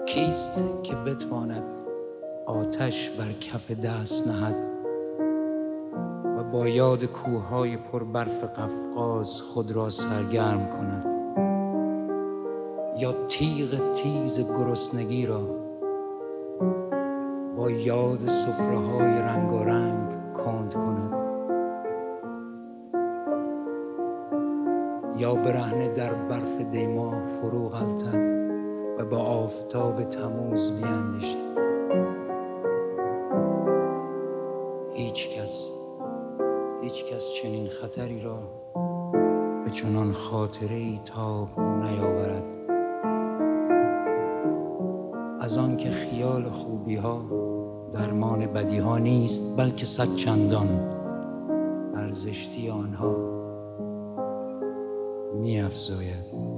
کیست که بتواند آتش بر کف دست نهد و با یاد کوههای پر برف قفقاز خود را سرگرم کند، یا تیغ تیز گرسنگی را با یاد سفره‌های رنگارنگ کند کند، یا برهنه در برف دیما فرو غلتد و با آفتاب تموز بیندیشد. هیچ کس چنین خطری را به چنان خاطره‌ای تاب نیاورد، از آن که خیال خوبی ها درمان بدی ها نیست، بلکه صد چندان بر زشتی آنها می افزاید.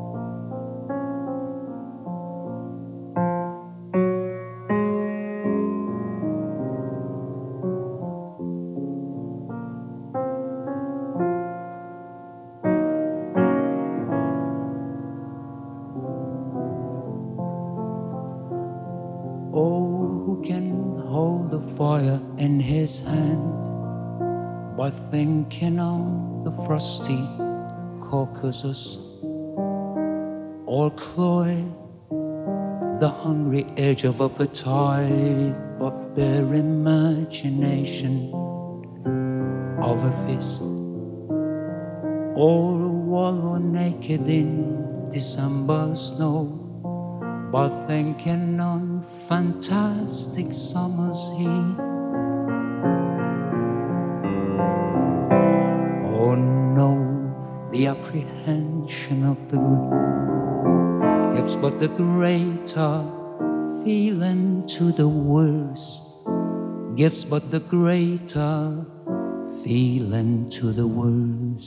Oh, who can hold the fire in his hand by thinking on the frosty Caucasus, or cloy the hungry edge of appetite but bare imagination of a fist, or wallow naked in December snow but thinking on fantastic summer's heat. Oh no, the apprehension of the good gives but the greater feeling to the worse, gives but the greater feeling to the worse.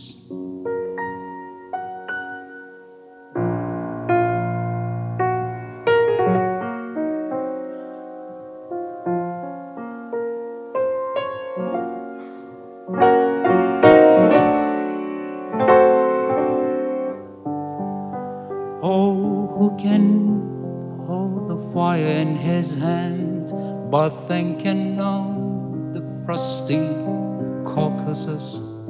Oh, who can hold the fire in his hand but thinking on the frosty Caucasus,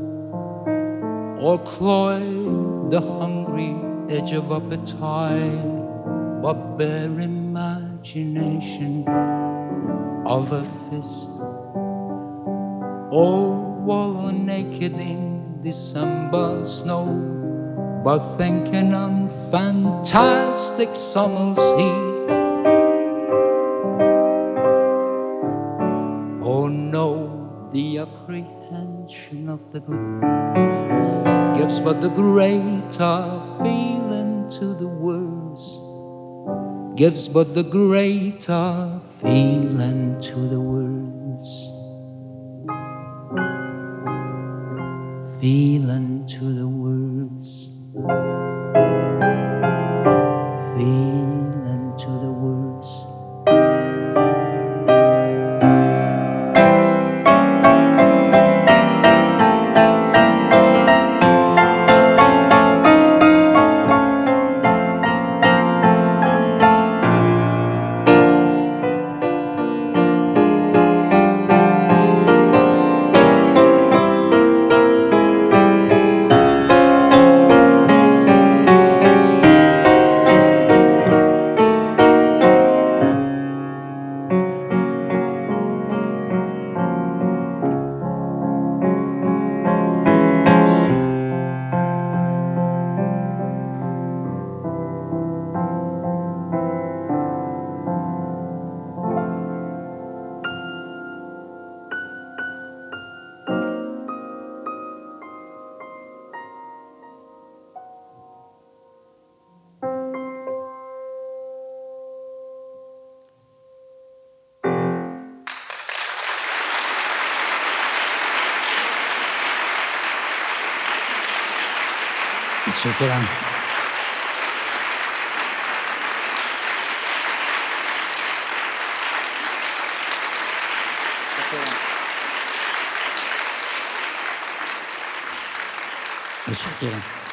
or cloy the hungry edge of appetite but bare imagination of a fist, or wallow naked in December snow but thinking on fantastic summer's heat. Oh no, the apprehension of the good gives but the greater feeling to the worse, gives but the greater feeling to the worse, feeling to the worse, feeling to the worse. متشکرم. متشکرم.